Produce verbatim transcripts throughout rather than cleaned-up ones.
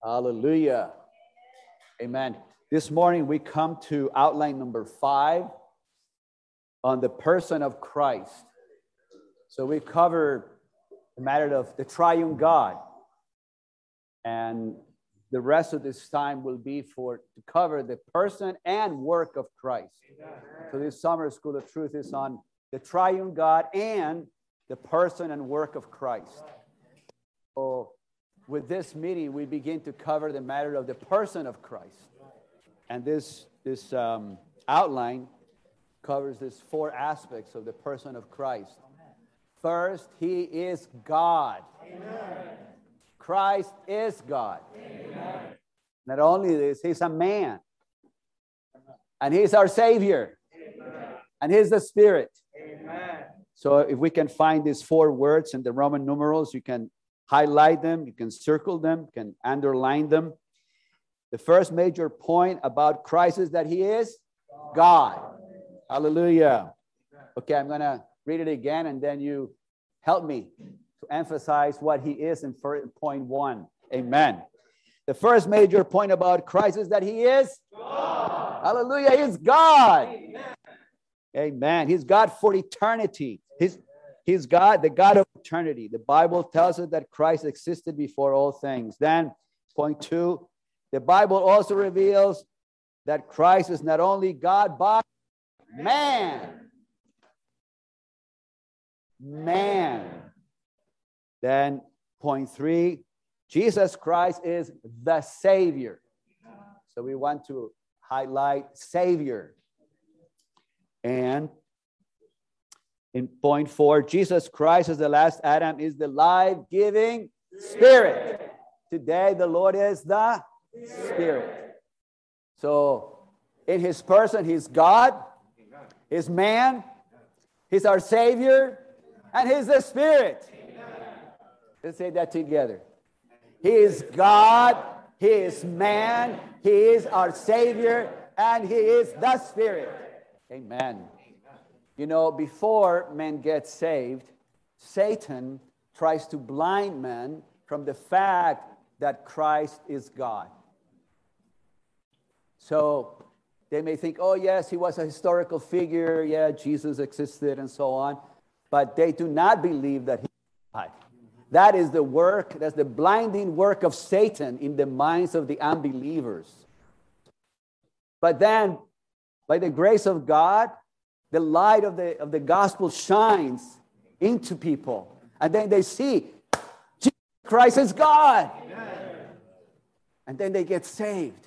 Hallelujah. Amen. This morning we come to outline number five on the person of Christ. So we covered the matter of the triune God. And the rest of this time will be for to cover the person and work of Christ. So this summer school of truth is on the triune God and the person and work of Christ. So with this meeting, we begin to cover the matter of the person of Christ. And this, this um, outline covers these four aspects of the person of Christ. First, he is God. Amen. Christ is God. Amen. Not only this, he's a man. And he's our Savior. Amen. And he's the Spirit. Amen. So if we can find these four words in the Roman numerals, you can highlight them, you can circle them, you can underline them. The first major point about Christ is that he is God. Hallelujah. Okay, I'm going to read it again, and then you help me to emphasize what he is in point one. Amen. The first major point about Christ is that he is God. Hallelujah. He's God. Amen. Amen. He's God for eternity. He's, he's God, the God of eternity. The Bible tells us that Christ existed before all things. Then, point two, the Bible also reveals that Christ is not only God, but man. Man. Then, point three, Jesus Christ is the Savior. So we want to highlight Savior. And in point four, Jesus Christ as the last Adam is the life-giving Spirit. Today, the Lord is the Spirit. So, in his person, he's God, he's man, he's our Savior, and he's the Spirit. Let's say that together. He is God, he is man, he is our Savior, and he is the Spirit. Amen. You know, before men get saved, Satan tries to blind men from the fact that Christ is God. So they may think, oh, yes, he was a historical figure. Yeah, Jesus existed and so on. But they do not believe that he is God. That is the work, that's the blinding work of Satan in the minds of the unbelievers. But then, by the grace of God, the light of the, of the gospel shines into people. And then they see, Jesus Christ is God. Amen. And then they get saved.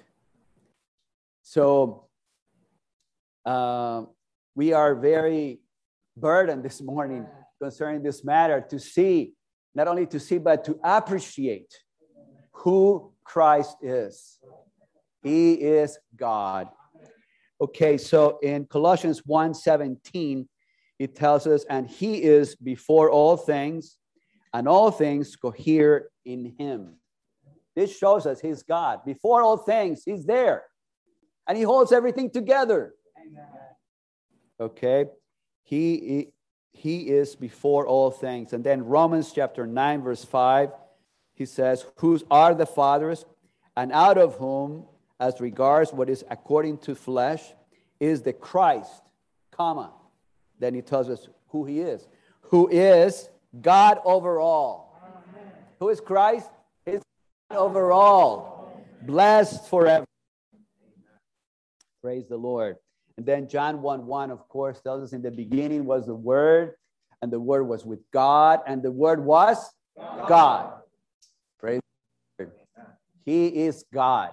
So, uh, we are very burdened this morning concerning this matter to see, not only to see, but to appreciate who Christ is. He is God. Okay, so in Colossians one seventeen, it tells us, and he is before all things, and all things cohere in him. This shows us he's God. Before all things, he's there. And he holds everything together. Okay, he, he is before all things. And then Romans chapter nine, verse five, he says, whose are the fathers, and out of whom, as regards what is according to flesh, is the Christ, comma. Then he tells us who he is. Who is God over all. Amen. Who is Christ? He is God over all. Blessed forever. Praise the Lord. And then John one one, of course, tells us in the beginning was the Word, and the Word was with God, and the Word was God. God. Praise the Lord. He is God.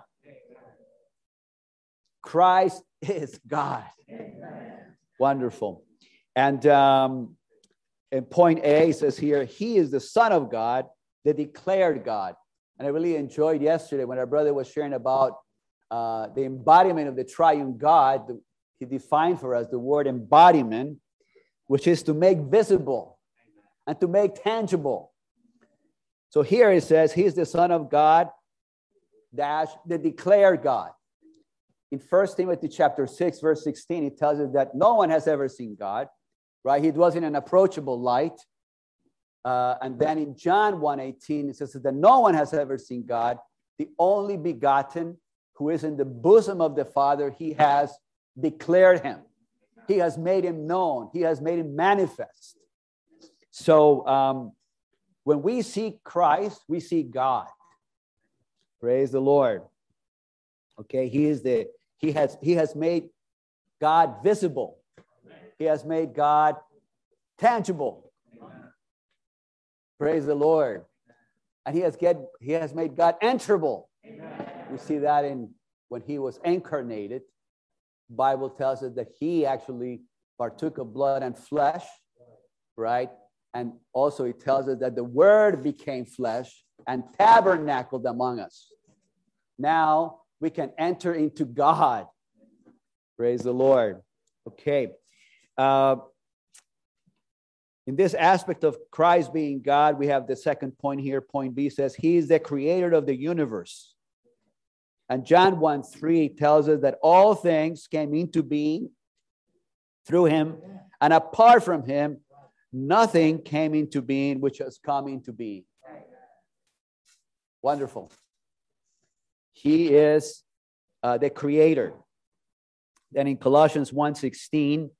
Christ is God. Amen. Wonderful. And um, in point A says here, he is the Son of God, the declared God. And I really enjoyed yesterday when our brother was sharing about uh, the embodiment of the triune God. The, he defined for us the word embodiment, which is to make visible and to make tangible. So here it says, he is the Son of God, dash, the declared God. In First Timothy chapter six, verse sixteen, it tells us that no one has ever seen God, right? He dwells in an approachable light. Uh, and then in John one eighteen, it says that no one has ever seen God. the only begotten, who is in the bosom of the Father, he has declared him. He has made him known. He has made him manifest. So um, when we see Christ, we see God. Praise the Lord. Okay, he is the he has he has made God visible. He has made God tangible. Praise the Lord. And he has get he has made God answerable. We see that in when he was incarnated. The Bible tells us that he actually partook of blood and flesh, right? And also it tells us that the Word became flesh and tabernacled among us. Now we can enter into God. Praise the Lord. Okay. Uh, in this aspect of Christ being God, we have the second point here. Point B says, he is the creator of the universe. And John one three tells us that all things came into being through him, and apart from him, nothing came into being which has come into being. Wonderful. He is uh, the creator. Then in Colossians one sixteen,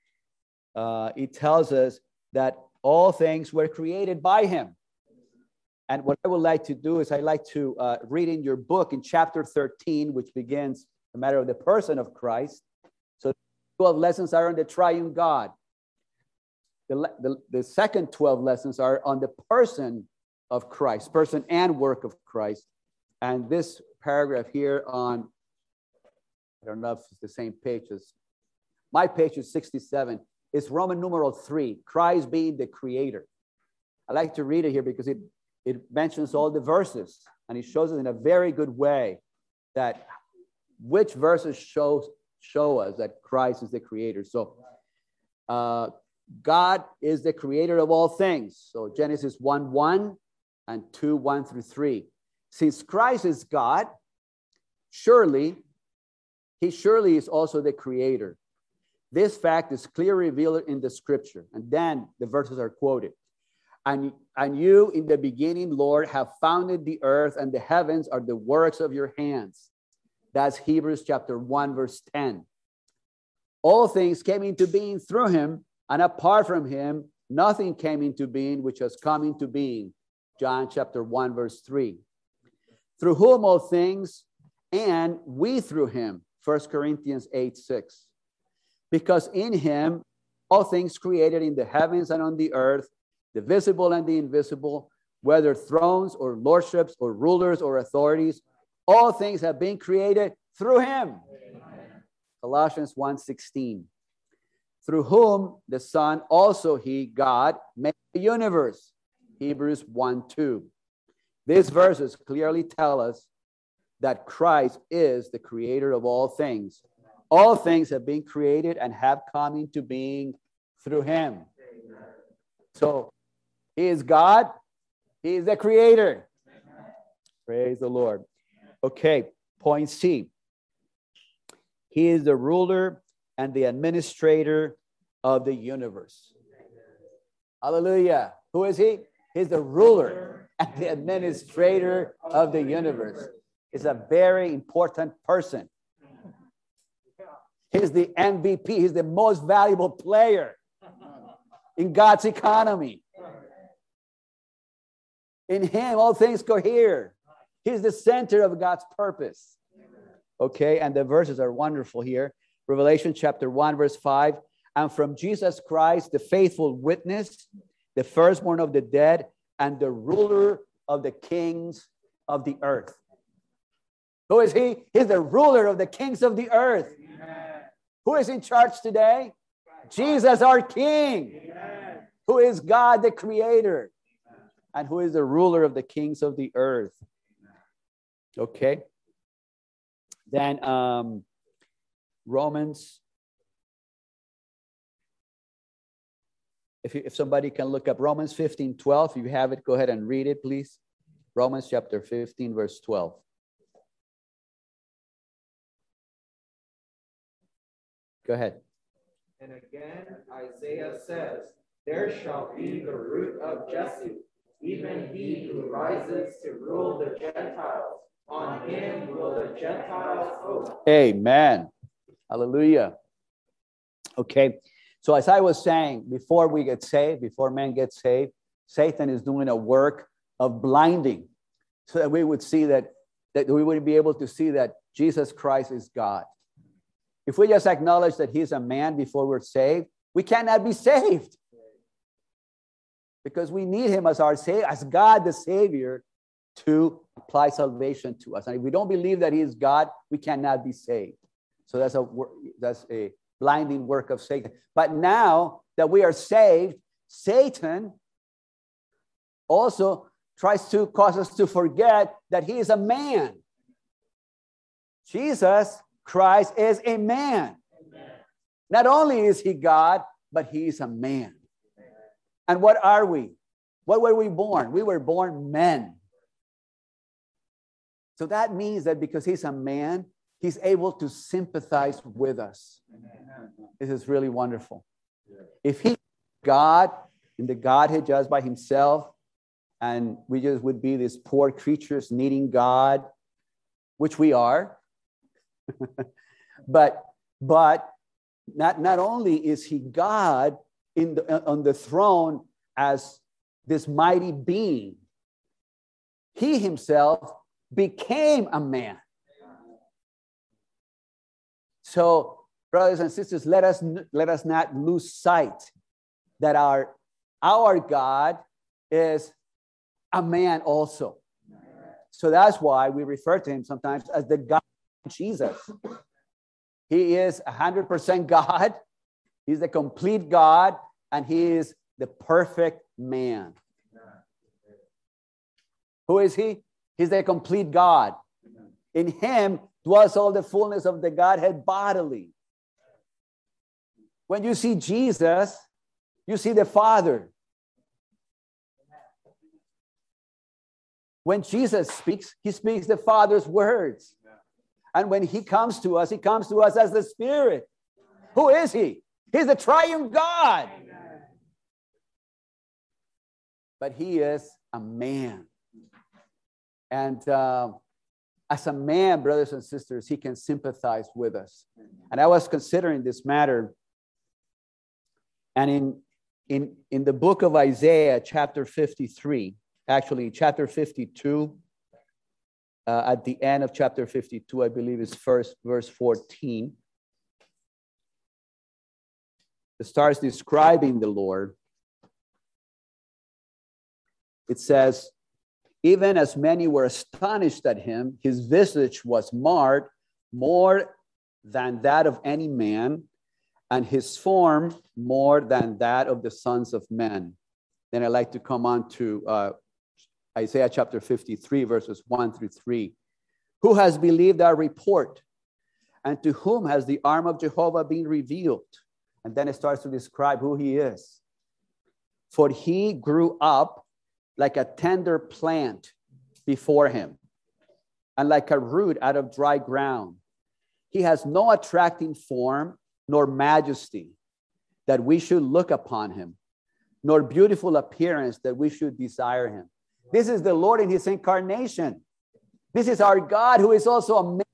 uh, it tells us that all things were created by him. And what I would like to do is I'd like to uh, read in your book in chapter thirteen, which begins the matter of the person of Christ. So twelve lessons are on the triune God. The, the, the second twelve lessons are on the person of Christ, person and work of Christ. And this paragraph here on, I don't know if it's the same page as, my page is sixty-seven, is Roman numeral three, Christ being the creator. I like to read it here because it, it mentions all the verses, and it shows us in a very good way that which verses show, show us that Christ is the creator. So uh, God is the creator of all things. So Genesis one one and two one through three. Since Christ is God, surely, he surely is also the creator. This fact is clearly revealed in the scripture. And then the verses are quoted. And, and you in the beginning, Lord, have founded the earth, and the heavens are the works of your hands. That's Hebrews chapter one, verse ten. All things came into being through him, and apart from him, nothing came into being which has come into being. John chapter one, verse three. Through whom all things, and we through him. First Corinthians eight, six. Because in him, all things created in the heavens and on the earth, the visible and the invisible, whether thrones or lordships or rulers or authorities, all things have been created through him. Amen. Colossians one sixteen. Through whom the Son also he, God, made the universe. Hebrews one two. These verses clearly tell us that Christ is the creator of all things. All things have been created and have come into being through him. So he is God. He is the creator. Praise the Lord. Okay, point C. He is the ruler and the administrator of the universe. Hallelujah. Who is he? He's the ruler and the administrator of the universe. He's a very important person. He's the M V P. He's the most valuable player in God's economy. In him, all things cohere. He's the center of God's purpose. Okay, and the verses are wonderful here. Revelation chapter one, verse five. And from Jesus Christ, the faithful witness, the firstborn of the dead, and the ruler of the kings of the earth. Who is he? He's the ruler of the kings of the earth. Amen. Who is in charge today? Jesus, our King. Amen. Who is God, the creator. And who is the ruler of the kings of the earth. Okay. Then um, Romans. If, you, if somebody can look up Romans fifteen twelve, if you have it, go ahead and read it, please. Romans chapter fifteen, verse twelve. Go ahead. And again, Isaiah says, there shall be the root of Jesse, even he who rises to rule the Gentiles. On on him will the Gentiles hope. Amen. Hallelujah. Okay. So as I was saying, before we get saved, before man gets saved, Satan is doing a work of blinding so that we would see that, that we would be able to see that Jesus Christ is God. If we just acknowledge that he's a man before we're saved, we cannot be saved. Because we need him as our Savior, as God the Savior, to apply salvation to us. And if we don't believe that he is God, we cannot be saved. So that's a that's a blinding work of Satan. But now that we are saved, Satan also tries to cause us to forget that he is a man. Jesus Christ is a man. Amen. Not only is he God, but he is a man. And what are we? What were we born? We were born men. So that means that because he's a man, he's able to sympathize with us. Amen. This is really wonderful. Yeah. If he God in the Godhead just by himself, and we just would be these poor creatures needing God, which we are. but but not, not only is he God in the, on the throne as this mighty being, he himself became a man. So, brothers and sisters, let us let us not lose sight that our our God is a man also. So that's why we refer to him sometimes as the God of Jesus. He is one hundred percent God. He's the complete God, and he is the perfect man. Who is he? He's the complete God. In him dwells all the fullness of the Godhead bodily. When you see Jesus, you see the Father. When Jesus speaks, he speaks the Father's words. And when he comes to us, he comes to us as the Spirit. Who is he? He's the triune God. But he is a man. And uh, as a man, brothers and sisters, he can sympathize with us. And I was considering this matter. And in, in, in the book of Isaiah, chapter fifty-three, actually chapter fifty-two, uh, at the end of chapter fifty-two, I believe is first verse fourteen. It starts describing the Lord. It says, even as many were astonished at him, his visage was marred more than that of any man, and his form more than that of the sons of men. Then I'd like to come on to uh, Isaiah chapter fifty-three, verses one through three. Who has believed our report? And to whom has the arm of Jehovah been revealed? And then it starts to describe who he is. For he grew up like a tender plant before him, and like a root out of dry ground. He has no attracting form, nor majesty, that we should look upon him, nor beautiful appearance, that we should desire him. This is the Lord in his incarnation. This is our God, who is also a man.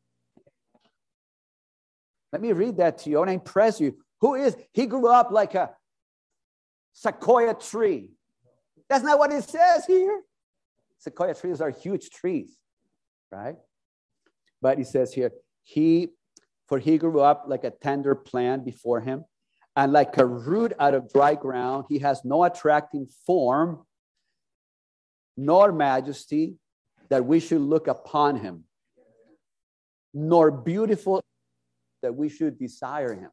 Let me read that to you. I want to impress you. Who is, he grew up like a sequoia tree. That's not what it says here. Sequoia trees are huge trees, right? But it says here, he, for he grew up like a tender plant before him, and like a root out of dry ground. He has no attracting form, nor majesty, that we should look upon him, nor beautiful, that we should desire him.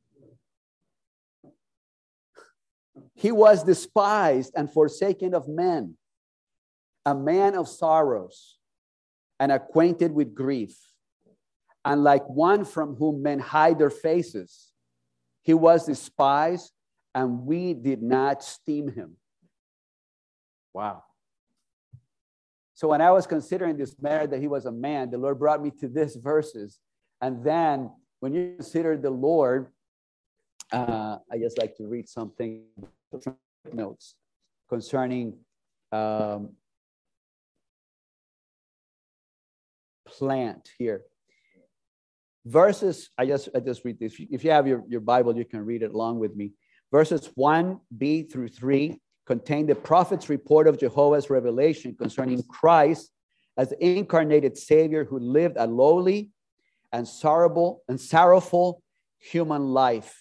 He was despised and forsaken of men, a man of sorrows and acquainted with grief, and like one from whom men hide their faces. He was despised, and we did not esteem him. Wow. So when I was considering this matter that he was a man, the Lord brought me to these verses. And then when you consider the Lord, uh, I just like to read something from notes concerning um, plant here. Verses, I just, I just read this. If you have your, your Bible, you can read it along with me. Verses one b through three contain the prophet's report of Jehovah's revelation concerning Christ as the incarnated Savior who lived a lowly and sorrowful and sorrowful human life.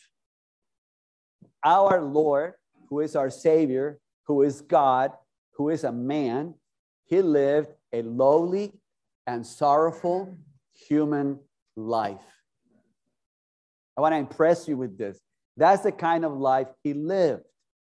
Our Lord, who is our Savior, who is God, who is a man, he lived a lowly and sorrowful human life. I want to impress you with this. That's the kind of life he lived,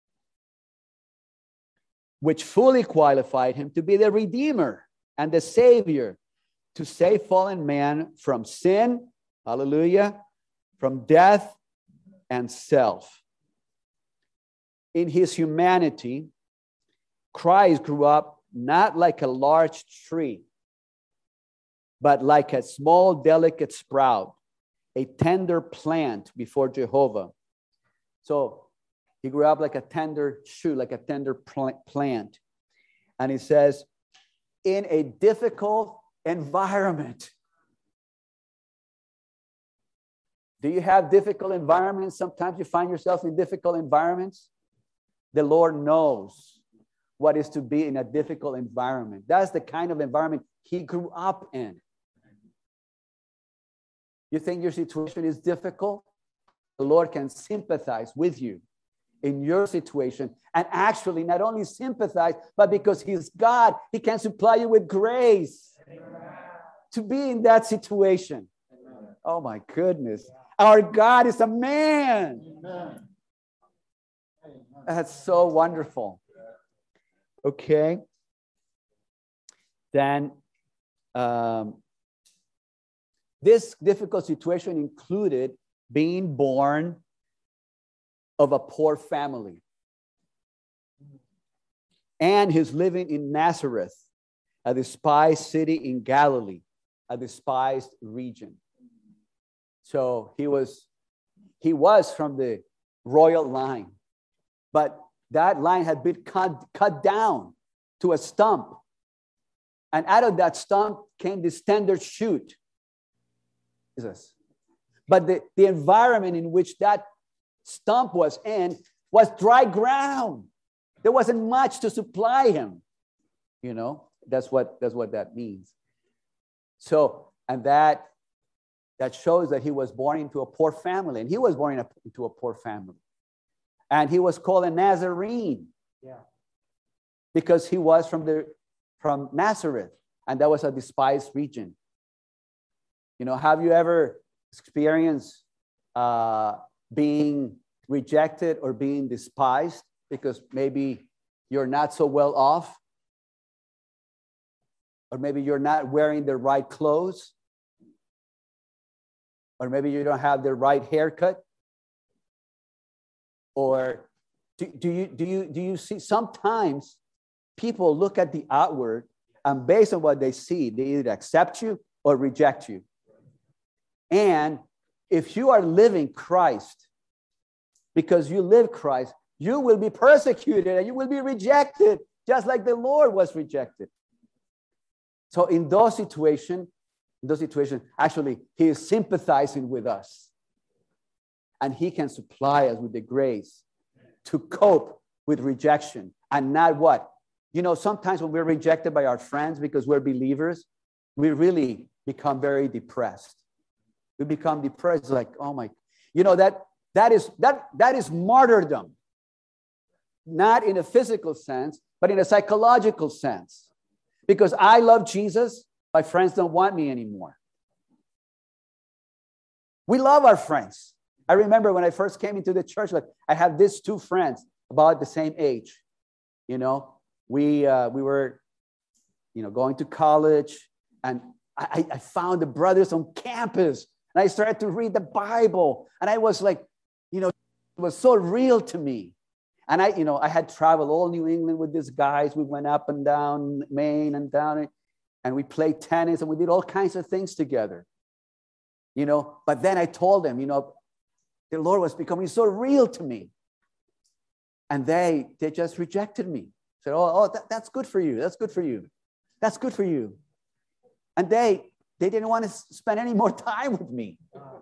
which fully qualified him to be the Redeemer and the Savior, to save fallen man from sin, hallelujah, from death and self. In his humanity, Christ grew up not like a large tree, but like a small, delicate sprout, a tender plant before Jehovah. So he grew up like a tender shoot, like a tender plant. And he says, in a difficult environment. Do you have difficult environments? Sometimes you find yourself in difficult environments. The Lord knows what is to be in a difficult environment. That's the kind of environment he grew up in. You think your situation is difficult? The Lord can sympathize with you in your situation, and actually not only sympathize, but because he's God, he can supply you with grace to be in that situation. Oh my goodness. Our God is a man. That's so wonderful. Okay. Then um, this difficult situation included being born of a poor family and his living in Nazareth, a despised city in Galilee, a despised region. So he was, he was from the royal line, but that line had been cut, cut down to a stump. And out of that stump came this tender shoot. Jesus. But the, the environment in which that stump was in was dry ground. There wasn't much to supply him. You know, that's what, that's what that means. So, and that, that shows that he was born into a poor family. And he was born into a poor family. And he was called a Nazarene. Yeah. Because he was from, the, from Nazareth. And that was a despised region. You know, have you ever experienced uh, being rejected or being despised because maybe you're not so well off? Or maybe you're not wearing the right clothes? Or maybe you don't have the right haircut? Or do, do, you, do, you, do you see, sometimes people look at the outward and based on what they see, they either accept you or reject you. And if you are living Christ, because you live Christ, you will be persecuted and you will be rejected, just like the Lord was rejected. So in those situations, in those situations, actually, he is sympathizing with us. And he can supply us with the grace to cope with rejection and not what? You know, sometimes when we're rejected by our friends because we're believers, we really become very depressed. We become depressed, like, oh my, you know, that that is that that is martyrdom. Not in a physical sense, but in a psychological sense. Because I love Jesus, my friends don't want me anymore. We love our friends. I remember when I first came into the church, like I had these two friends about the same age. You know, we uh, we were, you know, going to college, and I, I found the brothers on campus, and I started to read the Bible, and I was like, you know, it was so real to me. And I, you know, I had traveled all New England with these guys. We went up and down Maine and down, and we played tennis, and we did all kinds of things together. You know, but then I told them, you know, the Lord was becoming so real to me. And they, they just rejected me. Said, oh, oh that, that's good for you. That's good for you. That's good for you. And they, they didn't want to spend any more time with me.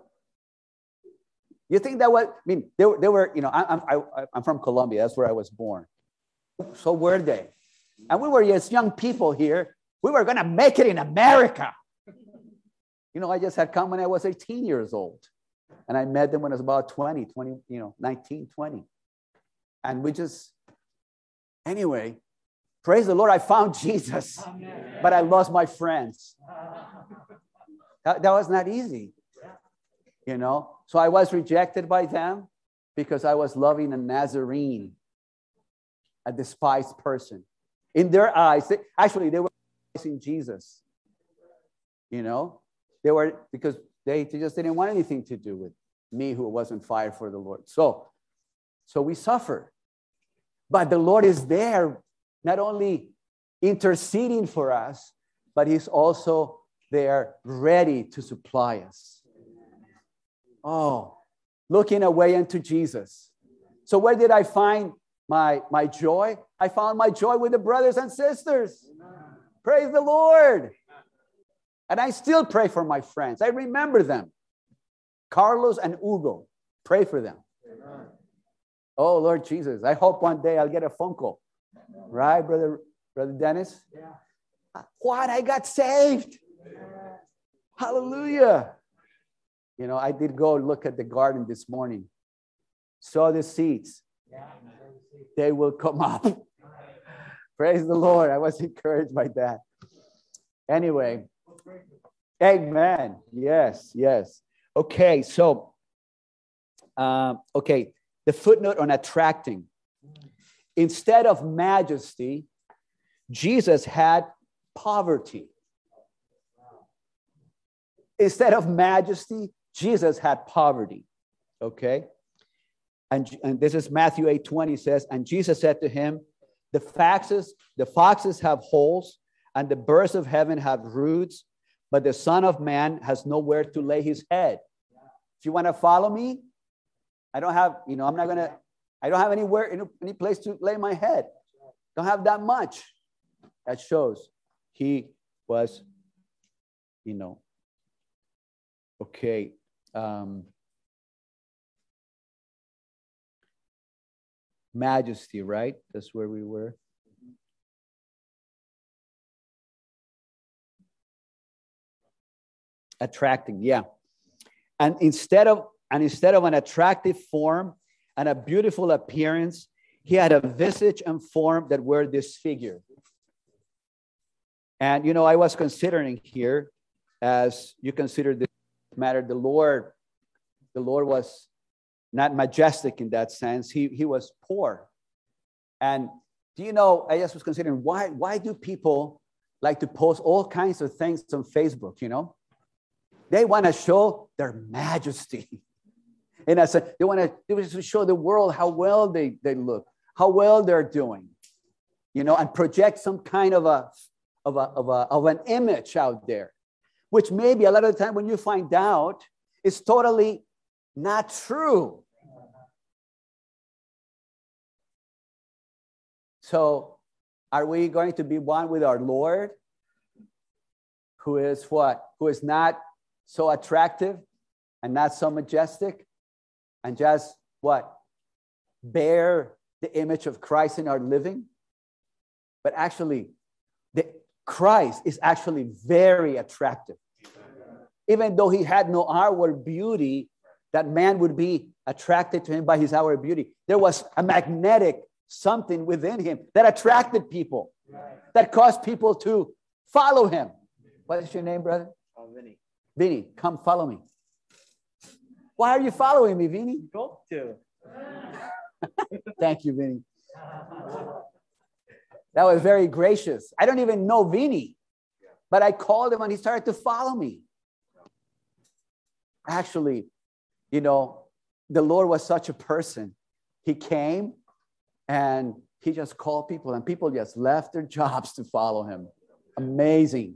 You think that was, I mean, they were, they were you know, I, I, I'm from Colombia. That's where I was born. So were they. And we were as young people here. We were going to make it in America. You know, I just had come when I was eighteen years old. And I met them when I was about twenty, twenty, you know, nineteen, twenty. And we just, anyway, praise the Lord, I found Jesus. Amen. But I lost my friends. That, that was not easy. You know, so I was rejected by them because I was loving a Nazarene, a despised person. In their eyes, they, actually, they were praising Jesus. You know, they were, because they, they just didn't want anything to do with me who wasn't fired for the Lord. So, so we suffer. But the Lord is there, not only interceding for us, but he's also there ready to supply us. Oh, looking away into Jesus. So where did I find my, my joy? I found my joy with the brothers and sisters. Amen. Praise the Lord. Amen. And I still pray for my friends. I remember them. Carlos and Hugo. Pray for them. Amen. Oh, Lord Jesus. I hope one day I'll get a phone call. Right, Brother, Brother Dennis? Yeah. Juan, I got saved. Yeah. Hallelujah. You know, I did go look at the garden this morning. Saw the seeds. Yeah. They will come up. Praise the Lord. I was encouraged by that. Anyway. Amen. Yes, yes. Okay, so, um, okay, the footnote on attracting. Instead of majesty, Jesus had poverty. Instead of majesty, Jesus had poverty. Okay? And, and this is Matthew eight twenty says, and Jesus said to him, the foxes, the foxes have holes, and the birds of heaven have roots, but the Son of Man has nowhere to lay his head. If you want to follow me, I don't have, you know, I'm not going to, I don't have anywhere, any, any place to lay my head. Don't have that much. That shows he was, you know, okay. Um, majesty, right? That's where we were. Attracting, yeah. And instead of and instead of an attractive form and a beautiful appearance, he had a visage and form that were disfigured. And you know, I was considering here, as you consider this matter, the Lord, the Lord was not majestic in that sense. He, he was poor. And do you know, I just was considering, why, why do people like to post all kinds of things on Facebook, you know? They want to show their majesty. And I said, they want to, they want to show the world how well they, they look, how well they're doing, you know, and project some kind of a, of a, of a, of an image out there, which maybe a lot of the time when you find out, it's totally not true. So are we going to be one with our Lord, who is what? Who is not so attractive and not so majestic, and just what? Bear the image of Christ in our living? But actually, the Christ is actually very attractive. Even though he had no outward beauty, that man would be attracted to him by his outward beauty. There was a magnetic something within him that attracted people, that caused people to follow him. What is your name, brother? Oh, Vinny. Vinny, come follow me. Why are you following me, Vinny? Go to. Thank you, Vinny. That was very gracious. I don't even know Vinny, but I called him and he started to follow me. Actually, you know, the Lord was such a person. He came and he just called people, and people just left their jobs to follow him. Amazing.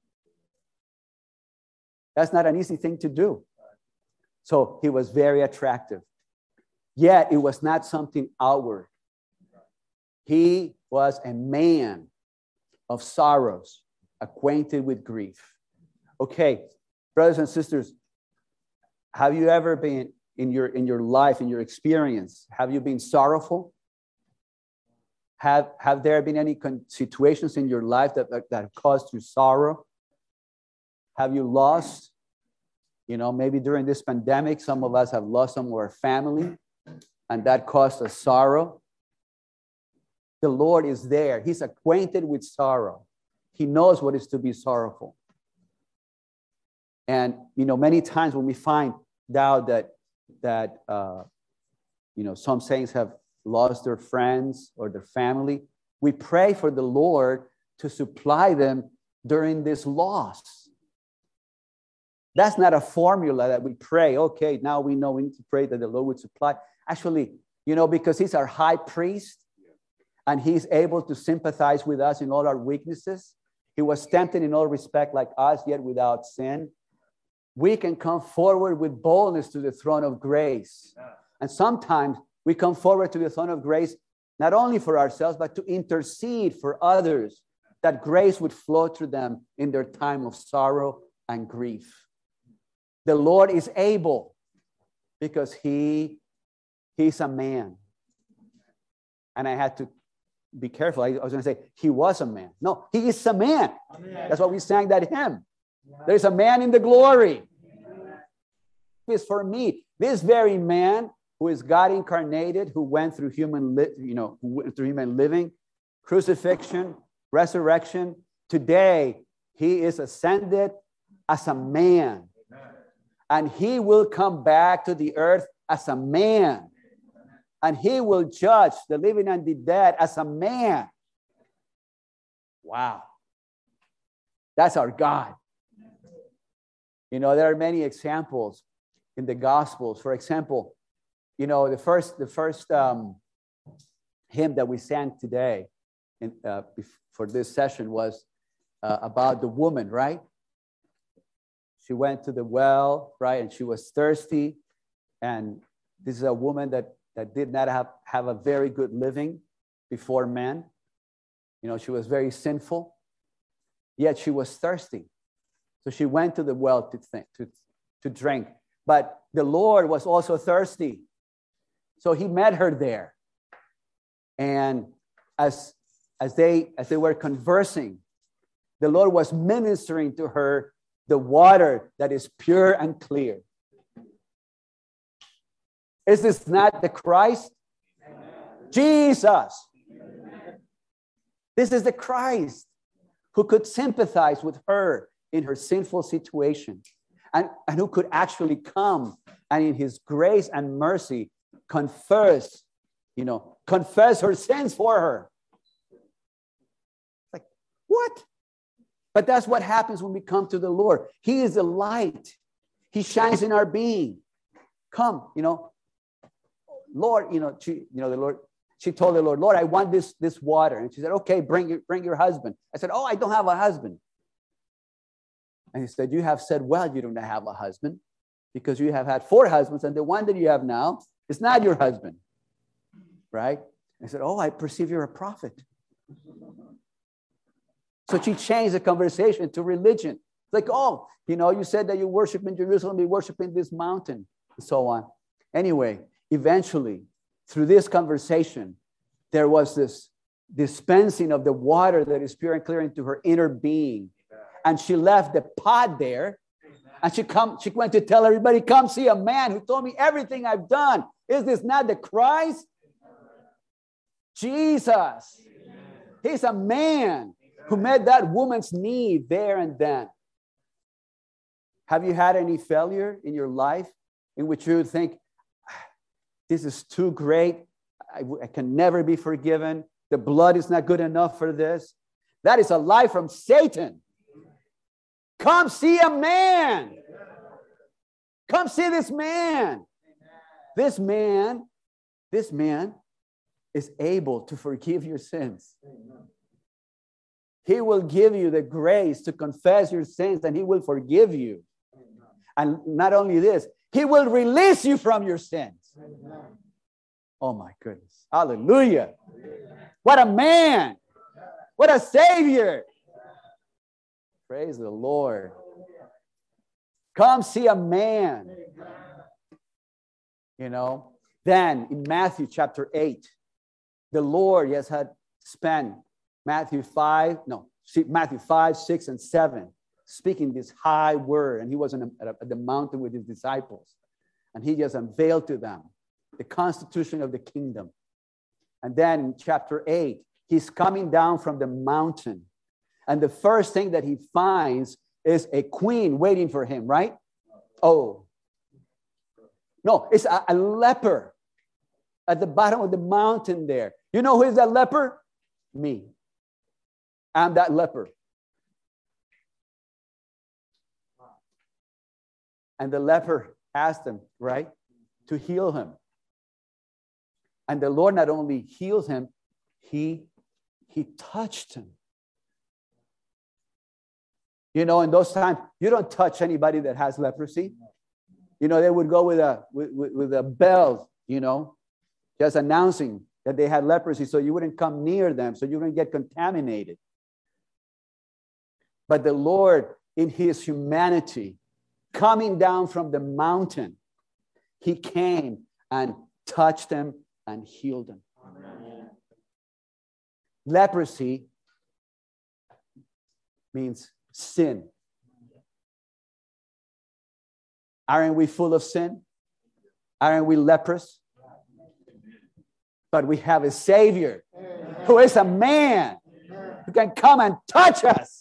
That's not an easy thing to do. So he was very attractive. Yet it was not something outward. He was a man of sorrows, acquainted with grief. Okay, brothers and sisters, have you ever been in your in your life, in your experience, have you been sorrowful? Have, have there been any con- situations in your life that, that, that have caused you sorrow? Have you lost? You know, maybe during this pandemic, some of us have lost some of our family, and that caused us sorrow. The Lord is there. He's acquainted with sorrow. He knows what it is to be sorrowful. And, you know, many times when we find out that, that uh, you know, some saints have lost their friends or their family, we pray for the Lord to supply them during this loss. That's not a formula that we pray, okay, now we know we need to pray that the Lord would supply. Actually, you know, because he's our high priest and he's able to sympathize with us in all our weaknesses. He was tempted in all respect like us, yet without sin. We can come forward with boldness to the throne of grace. And sometimes we come forward to the throne of grace, not only for ourselves, but to intercede for others, that grace would flow through them in their time of sorrow and grief. The Lord is able because he, he's a man. And I had to be careful. I was going to say, he was a man. No, he is a man. Amen. That's what we sang that hymn. There's a man in the glory. It's for me. This very man who is God incarnated, who went through human, li- you know, who went through human living, crucifixion, resurrection. Today, he is ascended as a man. And he will come back to the earth as a man. And he will judge the living and the dead as a man. Wow. That's our God. You know, there are many examples in the Gospels. For example, you know, the first, the first um, hymn that we sang today in, uh, for this session was uh, about the woman, right? She went to the well, right? And she was thirsty. And this is a woman that, that did not have, have a very good living before men. You know, she was very sinful, yet she was thirsty. So she went to the well to, think, to, to drink. But the Lord was also thirsty. So he met her there. And as, as, they, as they were conversing, the Lord was ministering to her the water that is pure and clear. Is this not the Christ? Amen. Jesus. Amen. This is the Christ who could sympathize with her in her sinful situation, and, and who could actually come and in his grace and mercy confess, you know, confess her sins for her. Like, what? But that's what happens when we come to the Lord. He is the light. He shines in our being. Come, you know, Lord, you know, she, you know, the Lord, she told the Lord, Lord, I want this, this water. And she said, okay, bring your, bring your husband. I said, oh, I don't have a husband. And he said, you have said, well, you don't have a husband because you have had four husbands, and the one that you have now is not your husband, right? I said, oh, I perceive you're a prophet. So she changed the conversation to religion. It's like, oh, you know, you said that you worship in Jerusalem, you worship in this mountain, and so on. Anyway, eventually, through this conversation, there was this dispensing of the water that is pure and clear into her inner being. And she left the pot there, and she come. She went to tell everybody, come see a man who told me everything I've done. Is this not the Christ? Jesus. He's a man who met that woman's need there and then. Have you had any failure in your life in which you think, this is too great, I, I can never be forgiven, the blood is not good enough for this? That is a lie from Satan. Come see a man. Come see this man. This man, this man is able to forgive your sins. He will give you the grace to confess your sins, and he will forgive you. And not only this, he will release you from your sins. Oh my goodness. Hallelujah. What a man. What a savior. Praise the Lord. Come see a man. You know, then in Matthew chapter eight, the Lord has had spent Matthew five, no, Matthew five, six, and seven, speaking this high word. And he was in a, at the mountain with his disciples. And he just unveiled to them the constitution of the kingdom. And then in chapter eight, he's coming down from the mountain. And the first thing that he finds is a queen waiting for him, right? Oh. No, it's a, a leper at the bottom of the mountain there. You know who is that leper? Me. I'm that leper. And the leper asked him, right, to heal him. And the Lord not only healed him, he, he touched him. You know, in those times, you don't touch anybody that has leprosy. You know, they would go with a with, with, with a bell, you know, just announcing that they had leprosy so you wouldn't come near them, so you wouldn't get contaminated. But the Lord, in his humanity, coming down from the mountain, he came and touched them and healed them. Amen. Leprosy means sin. Aren't we full of sin? Aren't we leprous? But we have a Savior who is a man who can come and touch us.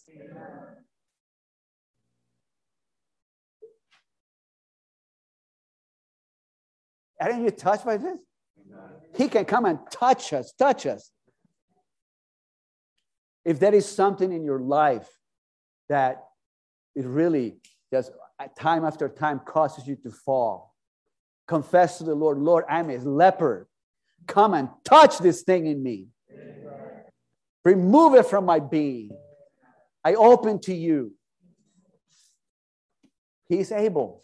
Aren't you touched by this? He can come and touch us, touch us. If there is something in your life that it really just time after time causes you to fall, confess to the Lord, Lord, I'm a leper. Come and touch this thing in me. Remove it from my being. I open to you. He's able.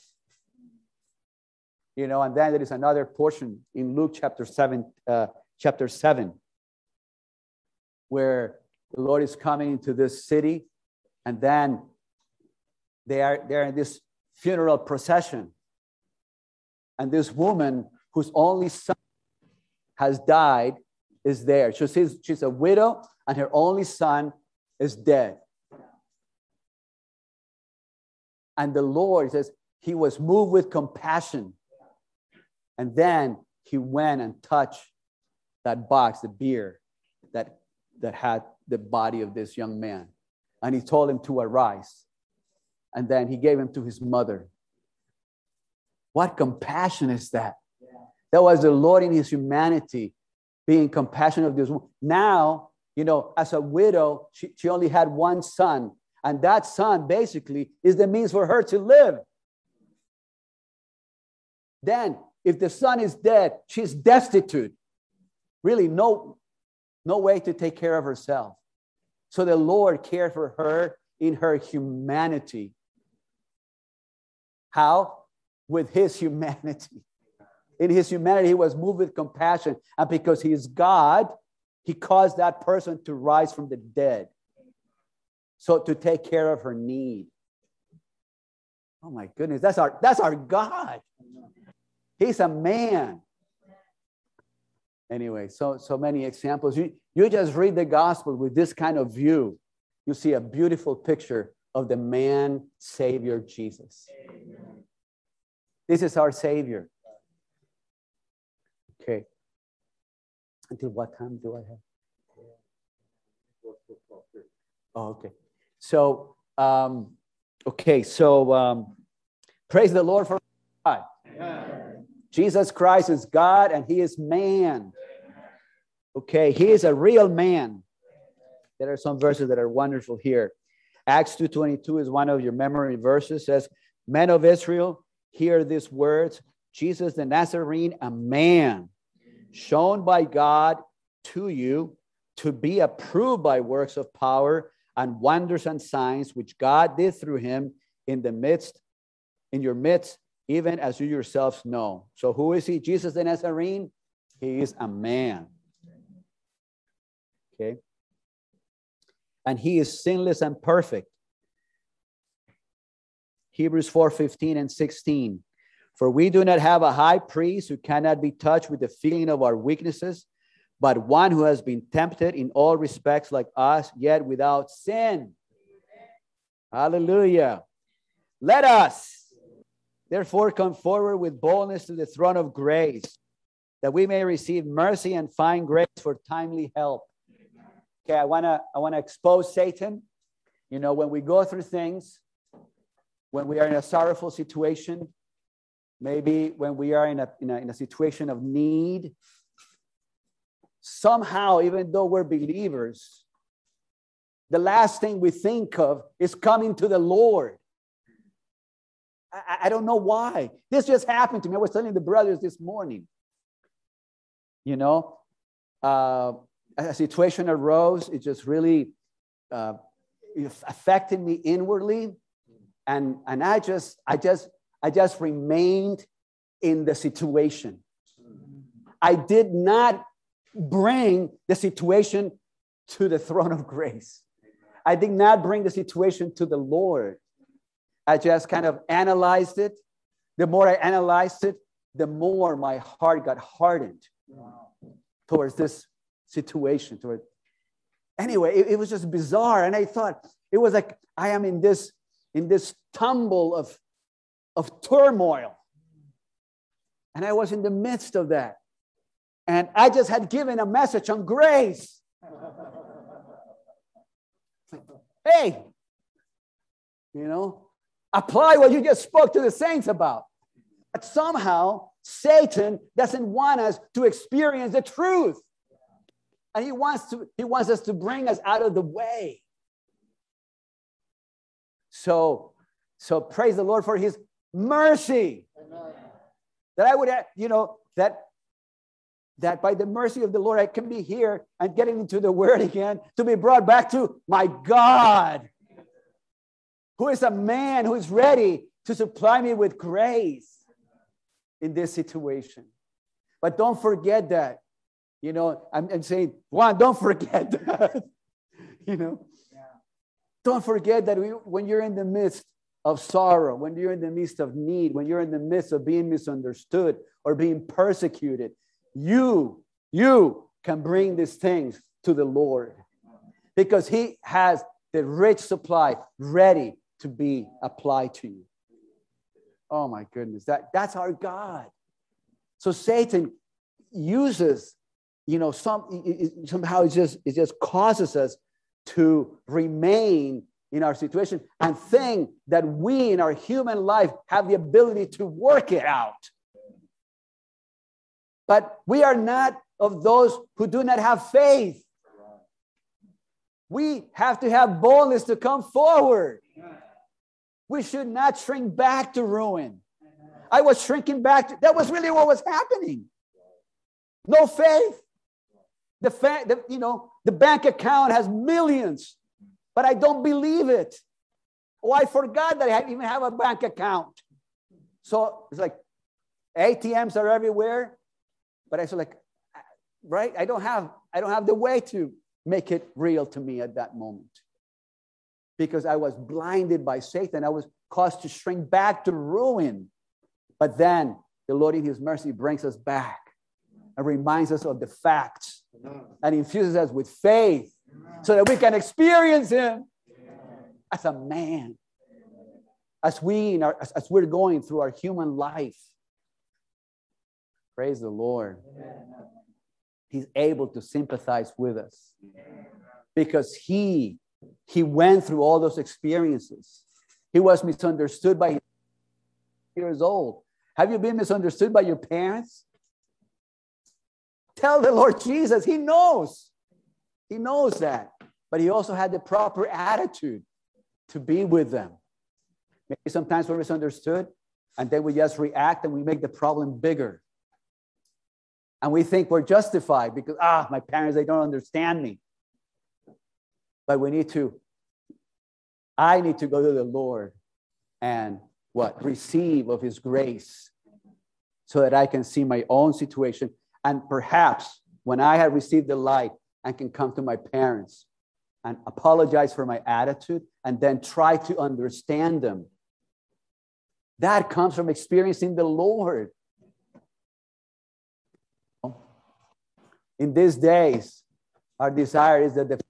You know, and then there is another portion in Luke chapter seven, uh, chapter seven, where the Lord is coming into this city, and then they are they're in this funeral procession, and this woman whose only son has died is there. So she's she's a widow, and her only son is dead. And the Lord says he was moved with compassion. And then he went and touched that box, the beer that, that had the body of this young man. And he told him to arise. And then he gave him to his mother. What compassion is that? That was the Lord in his humanity being compassionate of this woman. Now, you know, as a widow, she, she only had one son. And that son basically is the means for her to live. Then, if the son is dead, she's destitute. Really, no, no way to take care of herself. So the Lord cared for her in her humanity. How? With his humanity. In his humanity, he was moved with compassion. And because he is God, he caused that person to rise from the dead. So to take care of her need. Oh my goodness, that's our, that's our God. He's a man. Anyway, so, so many examples. You, you just read the gospel with this kind of view. You see a beautiful picture of the man Savior Jesus. Amen. This is our Savior. Okay. Until what time do I have? Oh, okay. So, um, okay, so um, praise the Lord for God. Amen. Jesus Christ is God and he is man. Okay, he is a real man. There are some verses that are wonderful here. Acts two twenty-two is one of your memory verses. It says, men of Israel, hear these words. Jesus the Nazarene, a man shown by God to you to be approved by works of power and wonders and signs which God did through him in the midst, in your midst, even as you yourselves know. So who is he? Jesus the Nazarene? He is a man. Okay. And he is sinless and perfect. Hebrews four fifteen and sixteen. For we do not have a high priest who cannot be touched with the feeling of our weaknesses, but one who has been tempted in all respects like us, yet without sin. Hallelujah. Let us, therefore, come forward with boldness to the throne of grace, that we may receive mercy and find grace for timely help. Okay, I want to I want to expose Satan. You know, when we go through things, when we are in a sorrowful situation, maybe when we are in a, in a, in a situation of need, somehow, even though we're believers, the last thing we think of is coming to the Lord. I, I don't know why. This just happened to me. I was telling the brothers this morning. You know, uh, a situation arose. It just really uh, affected me inwardly, and and I just I just I just remained in the situation. I did not bring the situation to the throne of grace. I did not bring the situation to the Lord. I just kind of analyzed it. The more I analyzed it, the more my heart got hardened towards this situation. Toward... Anyway, it, it was just bizarre. And I thought, it was like I am in this, in this tumble of, of turmoil. And I was in the midst of that. And I just had given a message on grace. Hey, you know, apply what you just spoke to the saints about. But somehow, Satan doesn't want us to experience the truth. And he wants to, he wants us to bring us out of the way. So, so praise the Lord for his mercy. Amen. That I would, you know, that that by the mercy of the Lord, I can be here and getting into the word again to be brought back to my God, who is a man who is ready to supply me with grace in this situation. But don't forget that, you know, I'm, I'm saying, Juan, don't forget that, you know, yeah. Don't forget that we, when you're in the midst of sorrow, when you're in the midst of need, when you're in the midst of being misunderstood or being persecuted, You, you can bring these things to the Lord because he has the rich supply ready to be applied to you. Oh my goodness, that, that's our God. So Satan uses, you know, some it, somehow it just it just causes us to remain in our situation and think that we in our human life have the ability to work it out. But we are not of those who do not have faith. We have to have boldness to come forward. We should not shrink back to ruin. I was shrinking back. To, that was really what was happening. No faith. The fact that, you know, the bank account has millions, but I don't believe it. Oh, I forgot that I even have a bank account. So it's like A T Ms are everywhere. But I feel like, right? I don't have, I don't have the way to make it real to me at that moment. Because I was blinded by Satan. I was caused to shrink back to ruin. But then the Lord in his mercy brings us back and reminds us of the facts and infuses us with faith so that we can experience him as a man. As we, in our, as, as we're going through our human life. Praise the Lord. He's able to sympathize with us because he, he went through all those experiences. He was misunderstood by his years old. Have you been misunderstood by your parents? Tell the Lord Jesus. He knows. He knows that. But he also had the proper attitude to be with them. Maybe sometimes we're misunderstood and then we just react and we make the problem bigger. And we think we're justified because, ah, my parents, they don't understand me. But we need to, I need to go to the Lord and what? Receive of his grace so that I can see my own situation. And perhaps when I have received the light, I can come to my parents and apologize for my attitude and then try to understand them That comes from experiencing the Lord. In these days, our desire is that the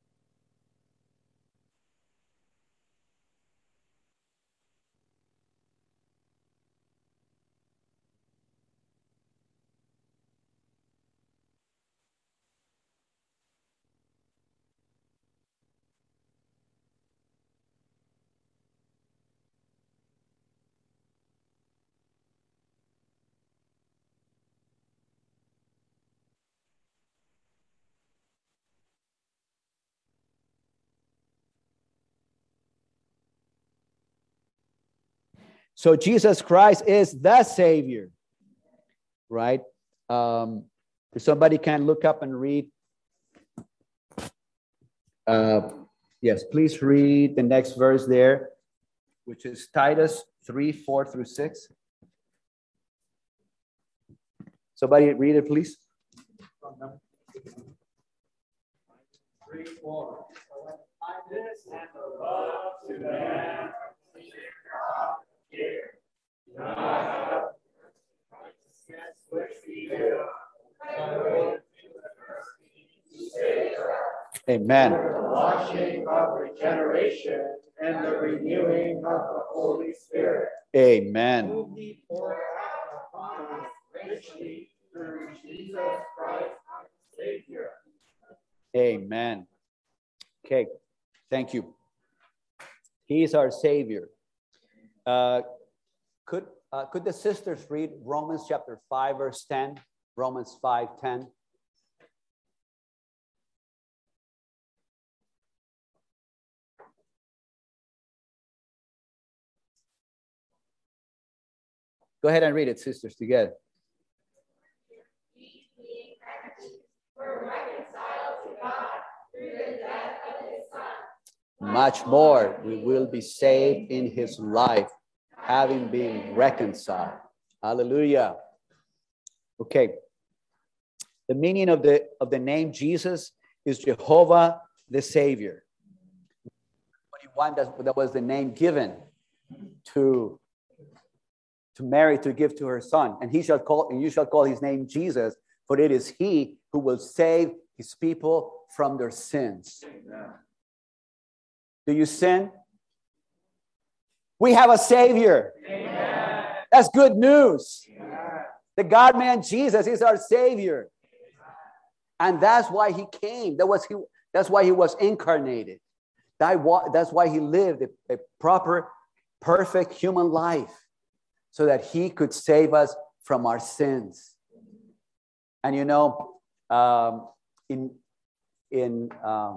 So Jesus Christ is the Savior, right? Um, if somebody can look up and read. Uh, yes, please read the next verse there, which is Titus three, four through six. Somebody read it, please. Three, four. Kindness and the love to them. Amen. The washing of regeneration and the renewing of the Holy Spirit. Amen. Whom he poured out upon us richly through Jesus Christ our Savior. Amen. Okay, thank you. He is our Savior. Uh, could uh, could the sisters read Romans chapter five, verse ten? Romans five, ten. Go ahead and read it, sisters, together. Much more we will be saved in his life, having been reconciled. Hallelujah. Okay. The meaning of the of the name Jesus is Jehovah the Savior. twenty-one, that, that was the name given to, to Mary to give to her son. And he shall call, and you shall call his name Jesus, for it is he who will save his people from their sins. Amen. Do you sin? We have a Savior. Amen. That's good news. Amen. The God-man Jesus is our Savior. And that's why he came. That was he, that's why he was incarnated. That, that's why he lived a, a proper, perfect human life, so that he could save us from our sins. And you know, um, in, in, um,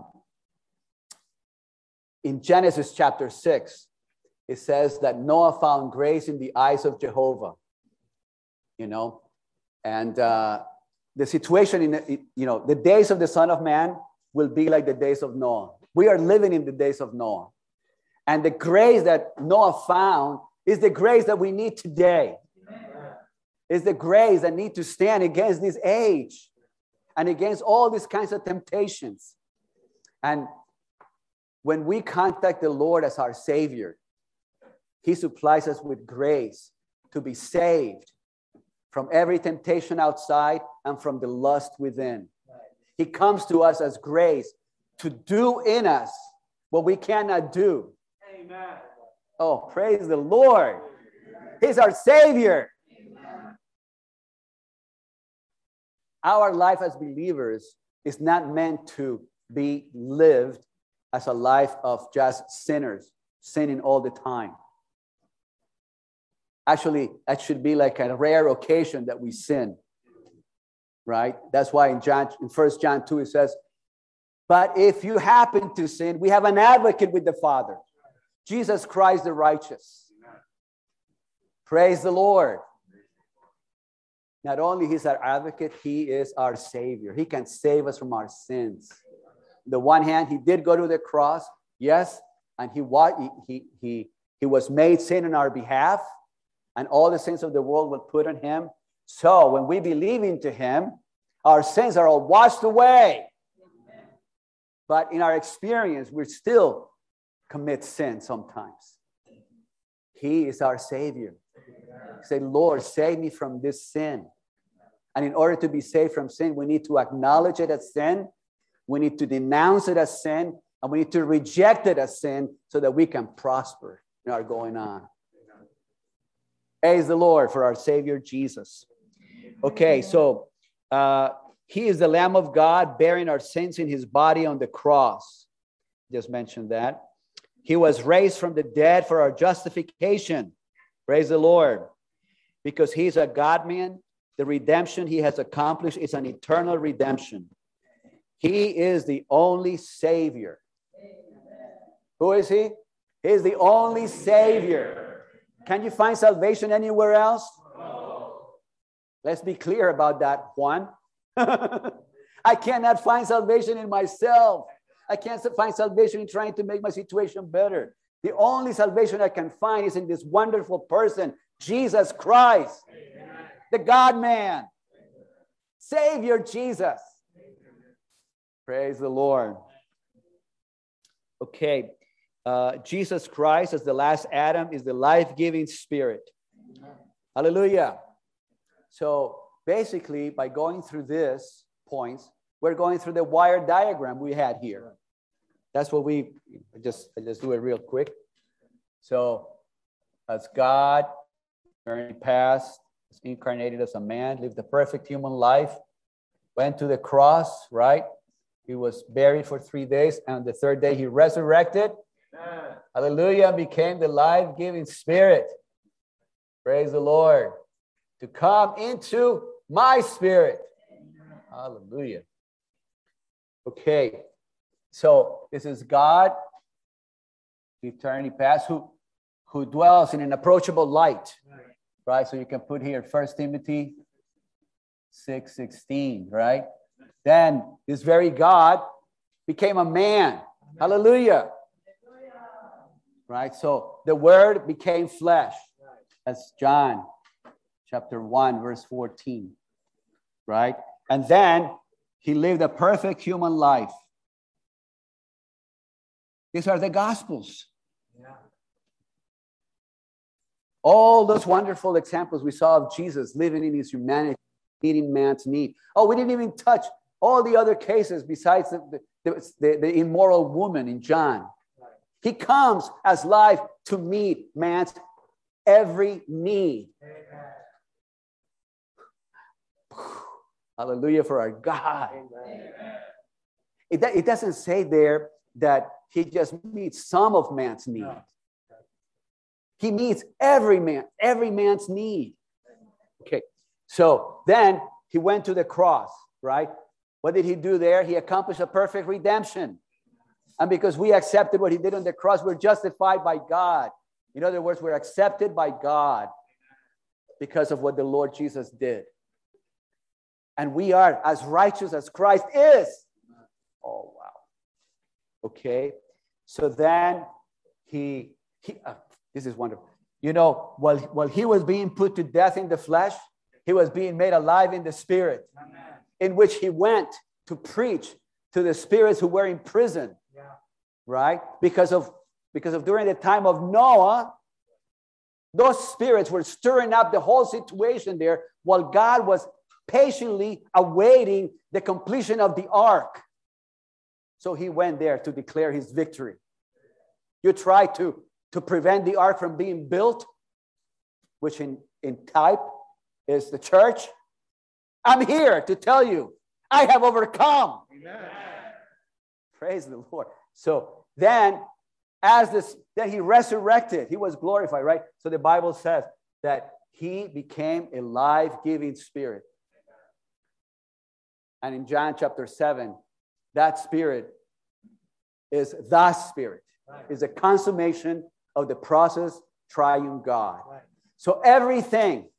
in Genesis chapter six, it says that Noah found grace in the eyes of Jehovah. You know, and uh, the situation in the, you know, the days of the Son of Man will be like the days of Noah. We are living in the days of Noah. And the grace that Noah found is the grace that we need today. Is the grace that need to stand against this age and against all these kinds of temptations. And when we contact the Lord as our Savior, he supplies us with grace to be saved from every temptation outside and from the lust within. He comes to us as grace to do in us what we cannot do. Amen. Oh, praise the Lord. He's our Savior. Amen. Our life as believers is not meant to be lived as a life of just sinners, sinning all the time. Actually, that should be like a rare occasion that we sin, right? That's why in John, in First John two, it says, but if you happen to sin, we have an advocate with the Father, Jesus Christ the righteous. Praise the Lord. Not only is our advocate, he is our Savior. He can save us from our sins. On the one hand, he did go to the cross, yes, and he, he, he, he was made sin on our behalf, and all the sins of the world were put on him. So when we believe into him, our sins are all washed away. Amen. But in our experience, we still commit sin sometimes. He is our Savior. Say, Lord, save me from this sin. And in order to be saved from sin, we need to acknowledge it as sin. We need to denounce it as sin. And we need to reject it as sin so that we can prosper in our going on. Praise the Lord for our Savior Jesus. Okay, so uh, he is the Lamb of God bearing our sins in his body on the cross. Just mentioned that. He was raised from the dead for our justification. Praise the Lord. Because he's a God-man, the redemption he has accomplished is an eternal redemption. He is the only Savior. Who is he? He is the only Savior. Can you find salvation anywhere else? No. Let's be clear about that, Juan. I cannot find salvation in myself. I can't find salvation in trying to make my situation better. The only salvation I can find is in this wonderful person, Jesus Christ, Amen. The God-man, Savior Jesus. Amen. Praise the Lord. Okay, uh, Jesus Christ as the last Adam is the life-giving Spirit. Amen. Hallelujah. So basically, by going through this points, we're going through the wire diagram we had here. That's what we just I just do it real quick. So, as God, journey past, was incarnated as a man, lived a perfect human life, went to the cross, right? He was buried for three days, and the third day he resurrected. Amen. Hallelujah, became the life-giving Spirit. Praise the Lord. To come into my spirit. Amen. Hallelujah. Okay, so this is God, eternity past, who, who dwells in an approachable light, right? So you can put here First Timothy six sixteen, right? Then this very God became a man. Hallelujah. Right? So the Word became flesh. That's John chapter one, verse fourteen, right? And then he lived a perfect human life. These are the Gospels. Yeah. All those wonderful examples we saw of Jesus living in his humanity, meeting man's need. Oh, we didn't even touch all the other cases besides the, the, the, the immoral woman in John. Right. He comes as life to meet man's every need. Amen. Hallelujah for our God. Amen. It, it doesn't say there that he just meets some of man's needs. No. He meets every man, every man's need. Okay, so then he went to the cross, right? What did he do there? He accomplished a perfect redemption. And because we accepted what he did on the cross, we're justified by God. In other words, we're accepted by God because of what the Lord Jesus did. And we are as righteous as Christ is. Oh, wow. Okay. So then he, he uh, this is wonderful. You know, while, while he was being put to death in the flesh, he was being made alive in the spirit. Amen. In which he went to preach to the spirits who were in prison. Yeah. Right? Because of, because of during the time of Noah, those spirits were stirring up the whole situation there while God was patiently awaiting the completion of the ark. So he went there to declare his victory. You try to, to prevent the ark from being built, which in, in type is the church. I'm here to tell you, I have overcome. Amen. Praise the Lord. So then, as this, then he resurrected. He was glorified, right? So the Bible says that he became a life-giving spirit. And in John chapter seven, that spirit is the spirit, right. Is a consummation of the process triune God. Right. So everything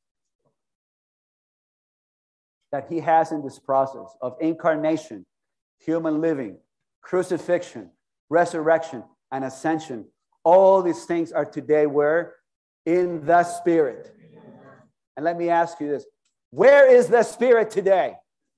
that he has in this process of incarnation, human living, crucifixion, resurrection, and ascension, all these things are today where? In the Spirit. And let me ask you this. Where is the Spirit today?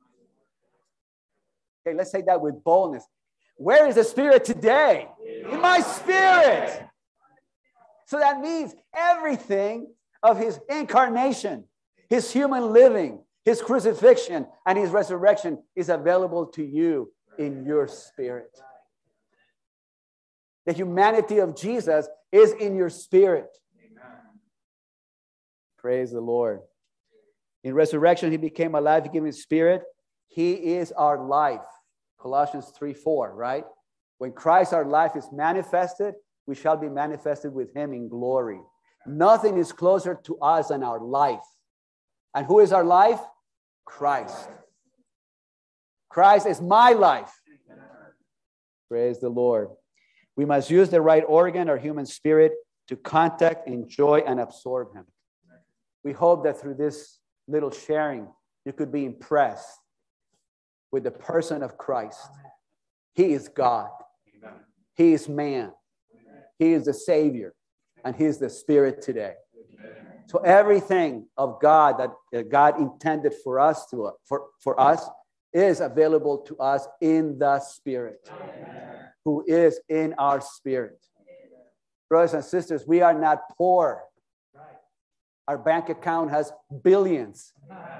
Okay, let's say that with boldness. Where is the Spirit today? In my spirit. So that means everything of his incarnation, his human living, his crucifixion, and his resurrection is available to you in your spirit. The humanity of Jesus is in your spirit. Amen. Praise the Lord. In resurrection, he became a life-giving spirit. He is our life. Colossians three four, right? When Christ, our life, is manifested, we shall be manifested with him in glory. Nothing is closer to us than our life. And who is our life? Christ. Christ is my life. Praise the Lord. We must use the right organ, our human spirit, to contact, enjoy, and absorb him. We hope that through this little sharing, you could be impressed with the person of Christ. He is God. He is man. He is the Savior. And he is the Spirit today. So everything of God that, that God intended for us to for, for us is available to us in the Spirit, who is in our spirit. Brothers and sisters, we are not poor. Our bank account has billions.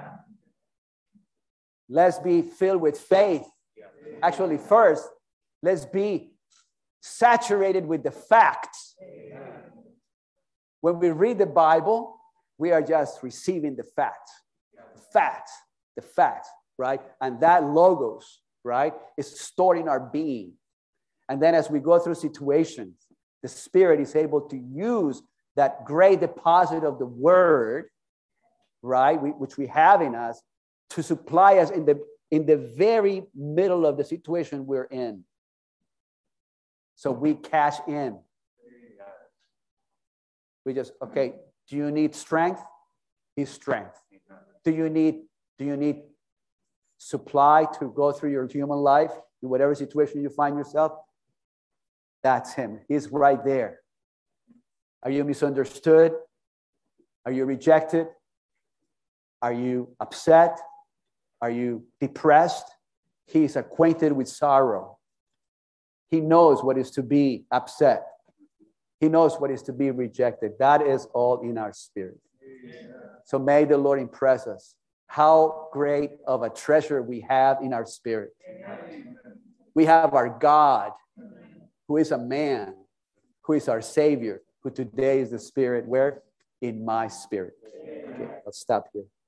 Let's be filled with faith. Actually, first, let's be saturated with the facts. When we read the Bible, we are just receiving the facts. The facts, the facts, right? And that logos, right, is stored in our being. And then as we go through situations, the Spirit is able to use that great deposit of the Word, right, we, which we have in us, to supply us in the, in the very middle of the situation we're in. So we cash in. We just, okay, do you need strength? His strength. Do you need, do you need supply to go through your human life in whatever situation you find yourself? That's him. He's right there. Are you misunderstood? Are you rejected? Are you upset? Are you depressed? He's acquainted with sorrow. He knows what is to be upset. He knows what is to be rejected. That is all in our spirit. So may the Lord impress us how great of a treasure we have in our spirit. We have our God, who is a man, who is our Savior, who today is the Spirit. Where? In my spirit. Okay, let's stop here.